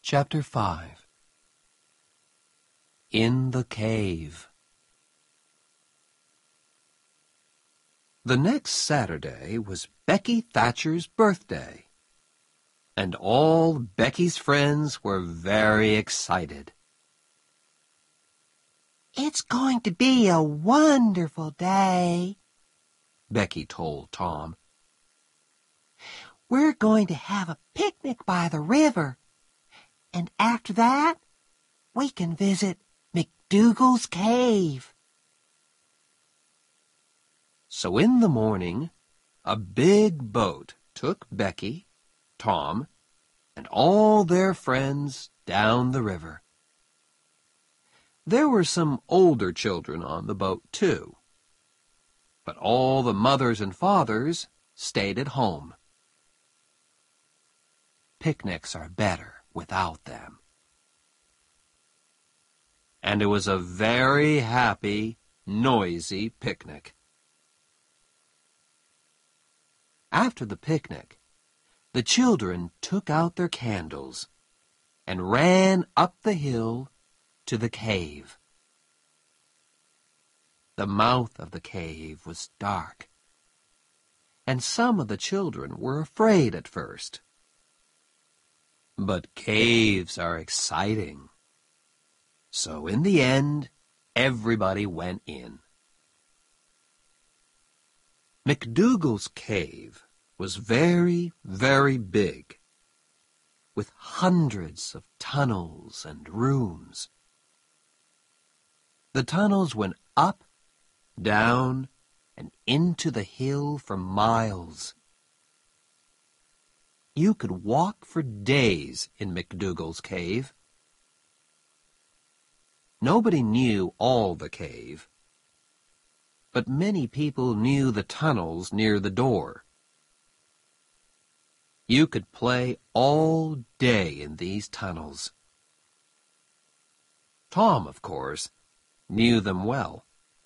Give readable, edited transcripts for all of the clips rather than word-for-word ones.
Chapter 5 In the Cave. The next Saturday was Becky Thatcher's birthday, and all Becky's friends were very excited. "It's going to be a wonderful day," Becky told Tom. "We're going to have a picnic by the river, and after that, we can visit McDougal's cave." So in the morning, a big boat took Becky, Tom, and all their friends down the river. There were some older children on the boat, too, but all the mothers and fathers stayed at home. Picnics are better without them. And it was a very happy, noisy picnic. After the picnic, the children took out their candles and ran up the hill to the cave. The mouth of the cave was dark, and some of the children were afraid at first. But caves are exciting. So in the end, everybody went in. McDougal's cave was very, very big, with hundreds of tunnels and rooms. The tunnels went up, down, and into the hill for miles. You could walk for days in McDougal's cave. Nobody knew all the cave, but many people knew the tunnels near the door. You could play all day in these tunnels. Tom, of course, knew them well.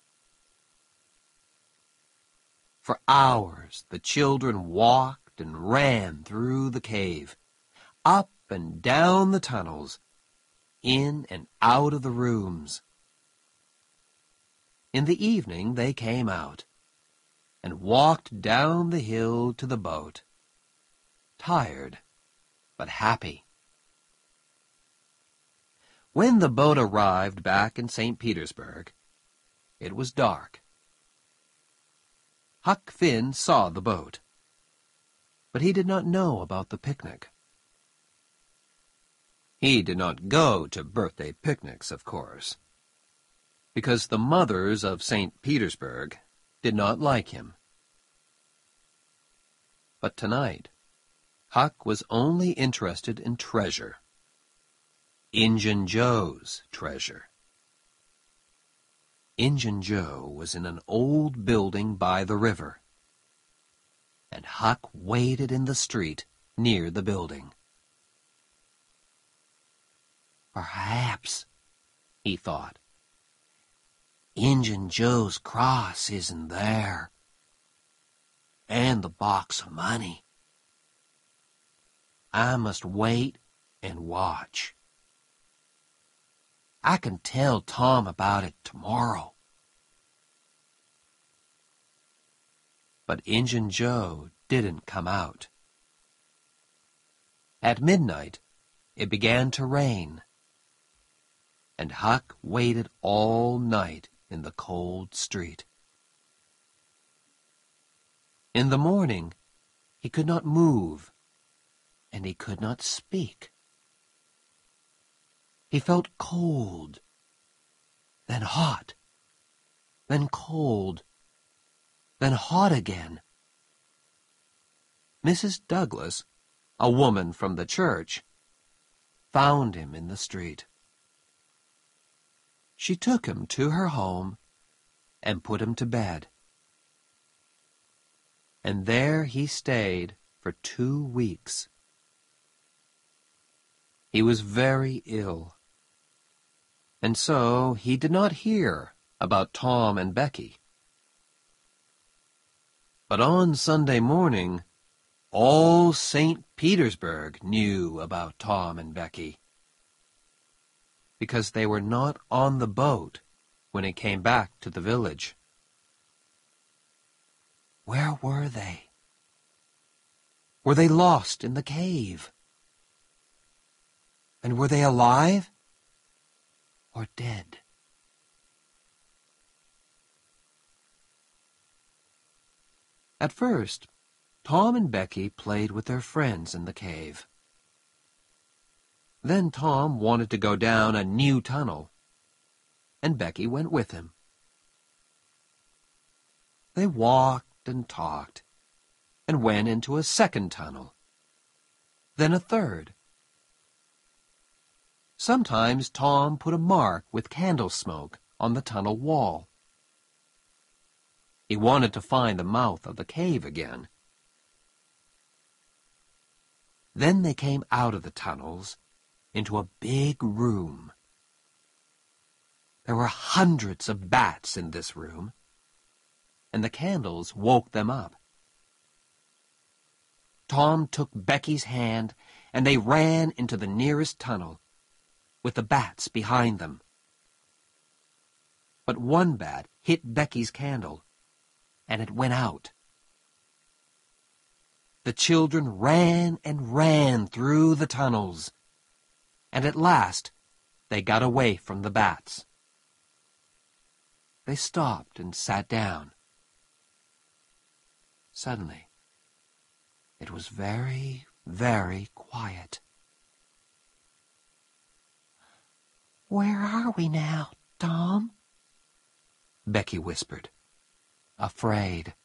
For hours the children walked and ran through the cave, up and down the tunnels, in and out of the rooms. In the evening they came out and walked down the hill to the boat, tired but happy. When the boat arrived back in St. Petersburg, it was dark. Huck Finn saw the boat, but he did not know about the picnic. He did not go to birthday picnics, of course, because the mothers of St. Petersburg did not like him. But tonight, Huck was only interested in treasure. Injun Joe's treasure. Injun Joe was in an old building by the river, and Huck waited in the street near the building. "Perhaps," he thought, "Injun Joe's cross isn't there, and the box of money. I must wait and watch. I can tell Tom about it tomorrow." But Injun Joe didn't come out. At midnight, it began to rain, and Huck waited all night in the cold street. In the morning, he could not move, and he could not speak. He felt cold, then hot, then cold, then hot again. Mrs. Douglas, a woman from the church, found him in the street. She took him to her home and put him to bed. And there he stayed for 2 weeks. He was very ill, and so he did not hear about Tom and Becky. But on Sunday morning, all St. Petersburg knew about Tom and Becky. because they were not on the boat when it came back to the village. Where were they? Were they lost in the cave? And were they alive or dead? At first, Tom and Becky played with their friends in the cave. Then Tom wanted to go down a new tunnel, and Becky went with him. They walked and talked, and went into a second tunnel, then a third. Sometimes Tom put a mark with candle smoke on the tunnel wall. He wanted to find the mouth of the cave again. Then they came out of the tunnels into a big room. There were hundreds of bats in this room, and the candles woke them up. Tom took Becky's hand, and they ran into the nearest tunnel, with the bats behind them. But one bat hit Becky's candle, and it went out. The children ran and ran through the tunnels, and at last they got away from the bats. They stopped and sat down. Suddenly, it was very, very quiet. Where are we now, Tom? Becky whispered, afraid.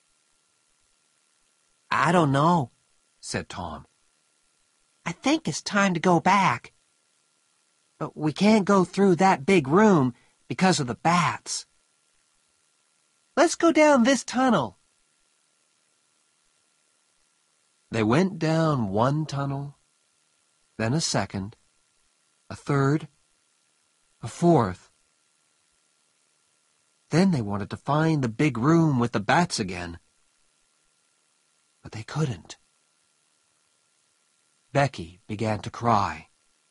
I don't know, said Tom. I think it's time to go back. But we can't go through that big room because of the bats. Let's go down this tunnel. They went down one tunnel, then a second, a third, a fourth. Then they wanted to find the big room with the bats again, but they couldn't. Becky began to cry.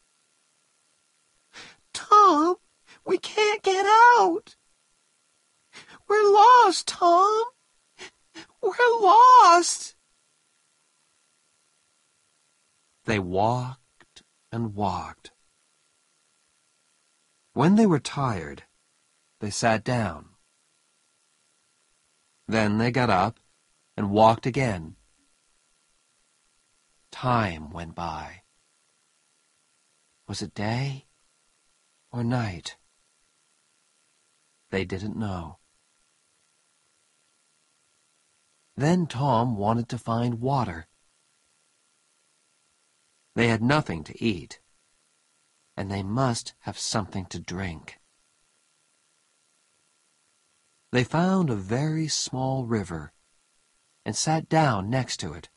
Tom, we can't get out. We're lost, Tom. We're lost. They walked and walked. When they were tired, they sat down. Then they got up and walked again. Time went by. Was it day or night? They didn't know. Then Tom wanted to find water. They had nothing to eat, and they must have something to drink. They found a very small river and sat down next to it.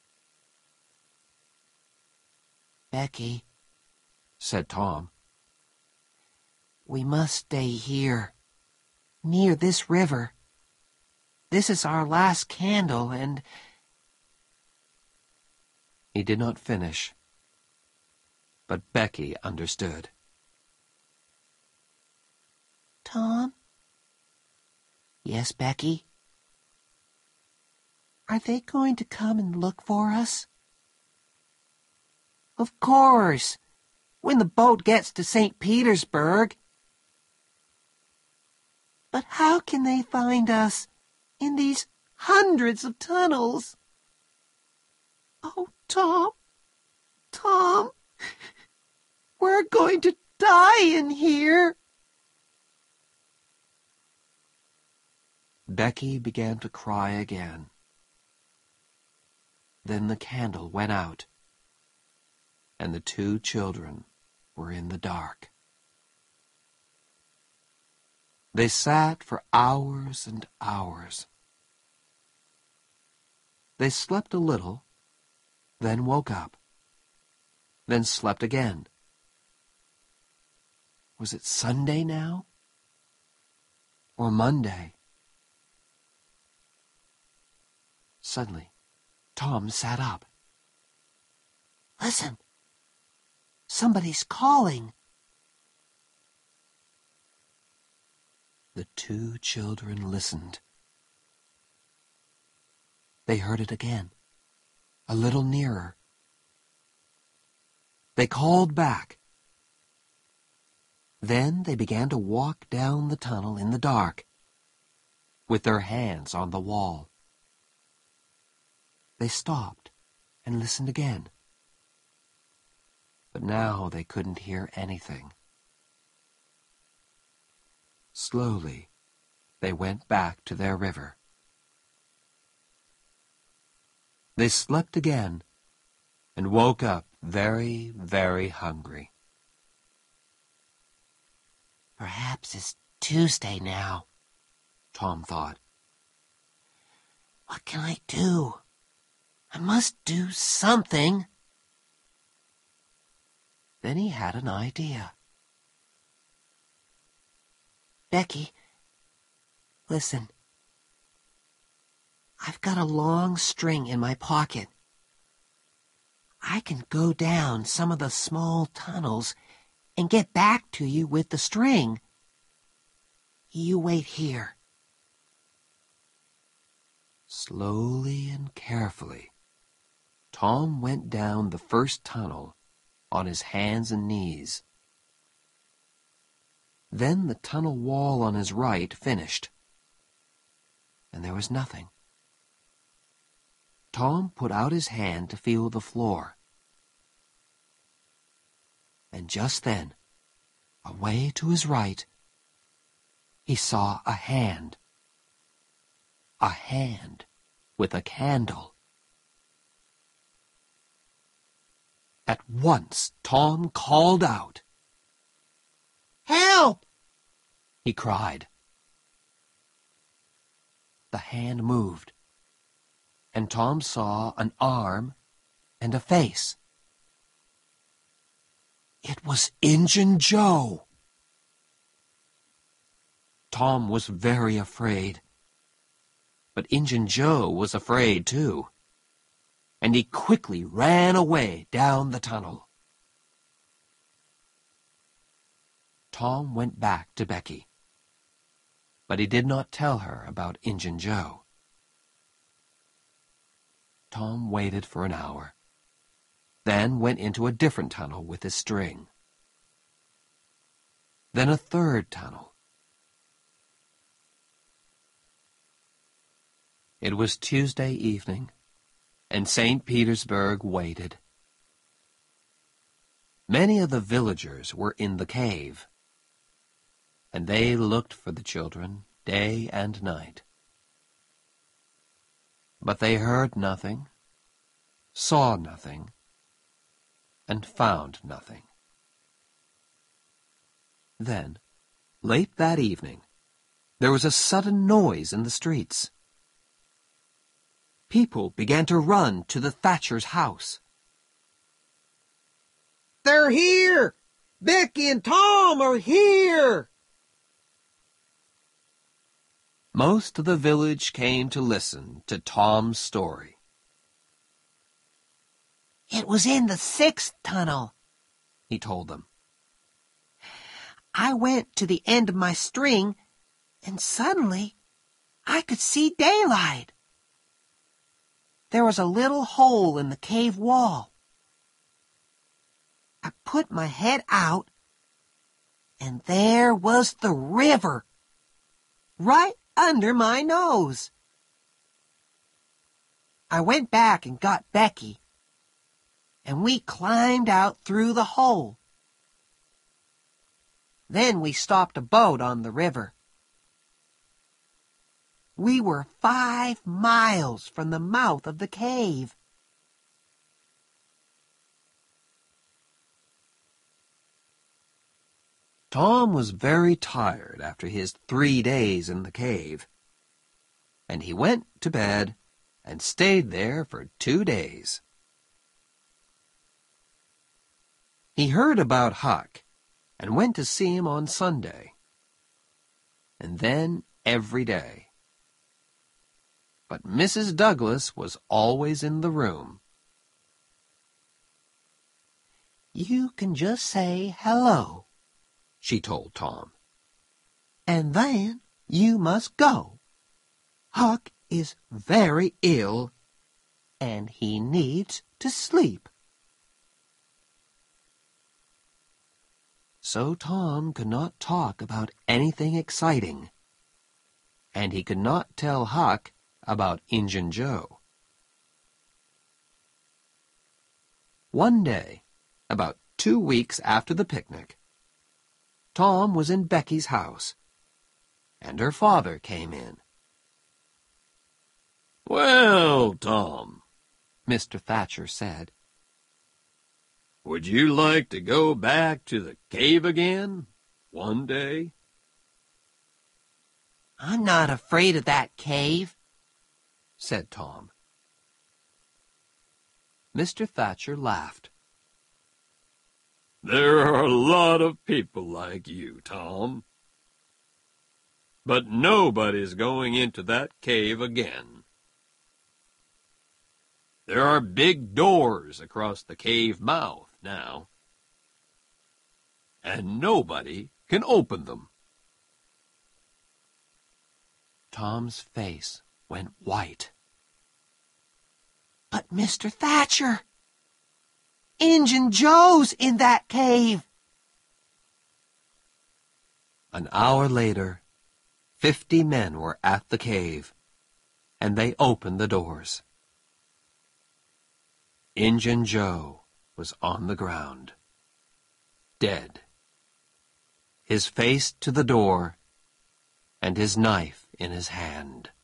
Becky, said Tom, we must stay here, near this river. This is our last candle, and... He did not finish, but Becky understood. Tom? Yes, Becky? Are they going to come and look for us? Of course, when the boat gets to St. Petersburg. But how can they find us in these hundreds of tunnels? Oh, Tom, Tom, we're going to die in here. Becky began to cry again. Then the candle went out, and the two children were in the dark. They sat for hours and hours. They slept a little, then woke up, then slept again. Was it Sunday now? Or Monday? Suddenly, Tom sat up. Listen, somebody's calling. The two children listened. They heard it again, a little nearer. They called back. Then they began to walk down the tunnel in the dark, with their hands on the wall. They stopped and listened again. But now they couldn't hear anything. Slowly, they went back to their river. They slept again and woke up very, very hungry. Perhaps it's Tuesday now, Tom thought. What can I do? I must do something. Then he had an idea. Becky, listen. I've got a long string in my pocket. I can go down some of the small tunnels and get back to you with the string. You wait here. Slowly and carefully, Tom went down the first tunnel on his hands and knees. Then the tunnel wall on his right finished, and there was nothing. Tom put out his hand to feel the floor. And just then, away to his right, he saw a hand. A hand with a candle. At once, Tom called out. Help! He cried. The hand moved, and Tom saw an arm and a face. It was Injun Joe. Tom was very afraid, but Injun Joe was afraid too, and he quickly ran away down the tunnel. Tom went back to Becky, but he did not tell her about Injun Joe. Tom waited for an hour, then went into a different tunnel with his string. Then a third tunnel. It was Tuesday evening, and St. Petersburg waited. Many of the villagers were in the cave, and they looked for the children day and night. But they heard nothing, saw nothing, and found nothing. Then, late that evening, there was a sudden noise in the streets. People began to run to the Thatcher's house. They're here! Becky and Tom are here! Most of the village came to listen to Tom's story. It was in the 6th tunnel, he told them. I went to the end of my string, and suddenly I could see daylight. There was a little hole in the cave wall. I put my head out, and there was the river, right under my nose. I went back and got Becky, and we climbed out through the hole. Then we stopped a boat on the river. We were 5 miles from the mouth of the cave. Tom was very tired after his 3 days in the cave, and he went to bed and stayed there for 2 days. He heard about Huck and went to see him on Sunday, and then every day. But Mrs. Douglas was always in the room. You can just say hello, she told Tom. and then you must go. Huck is very ill, and he needs to sleep." So Tom could not talk about anything exciting, and he could not tell Huck about Injun Joe. One day, about 2 weeks after the picnic, Tom was in Becky's house, and her father came in. "Well, Tom," Mr. Thatcher said, "would you like to go back to the cave again one day?" "I'm not afraid of that cave," said Tom. Mr. Thatcher laughed. "There are a lot of people like you, Tom. But nobody's going into that cave again. There are big doors across the cave mouth now, and nobody can open them." Tom's face went white. "But Mr. Thatcher, Injun Joe's in that cave." An hour later, 50 men were at the cave, and they opened the doors. Injun Joe was on the ground, dead, his face to the door, and his knife in his hand.